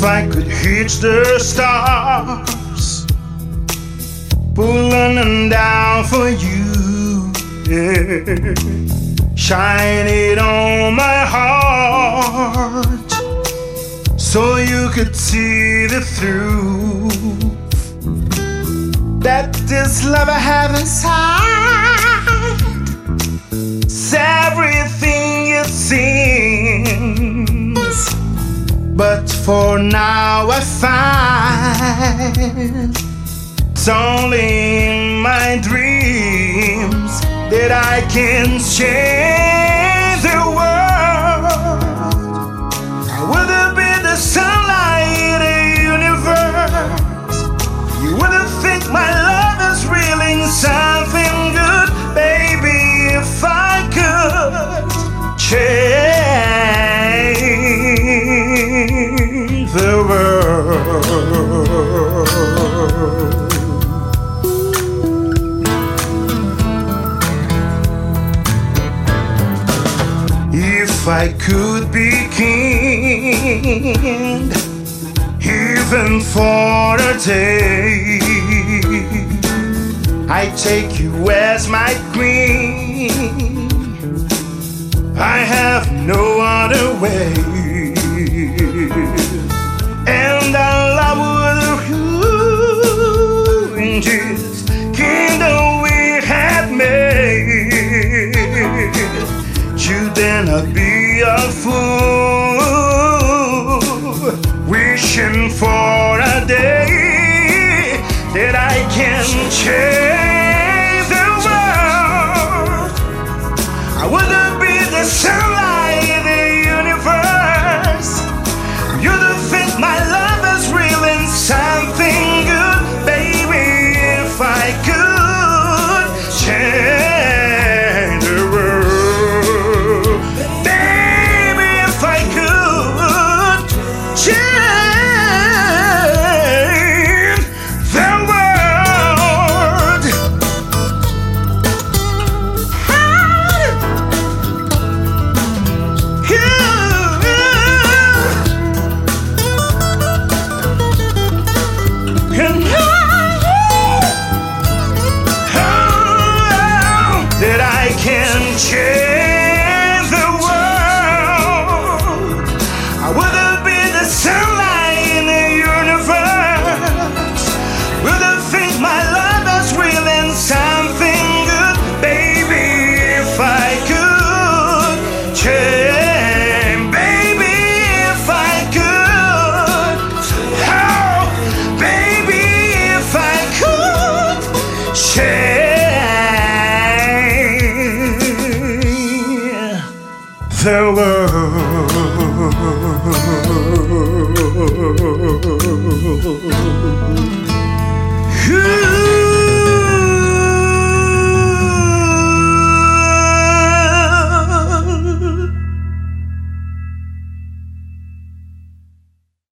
I could reach the stars, pulling them down for you, yeah. Shine it on my heart so you could see the truth that this love I have inside is everything it seems. But for now I find it's only in my dreams that I can change the world. I wouldn't be the sunlight in the universe. You wouldn't think my love is really something good, baby, if I could change the world. If I could be king, even for a day, I'd take you as my queen. I have no other way, and I love you in this kingdom we had made. You dare not be a fool, wishing for a day that I can change the world. I wouldn't be the sunlight in the universe. You don't think my love is really something good, baby, if I could change the world. Baby, if I could change the world. That I can change the world. I wouldn't be the sunlight in the universe. Wouldn't think my love is real and something good, baby, if I could change, baby, if I could. Oh, baby, if I could change the world.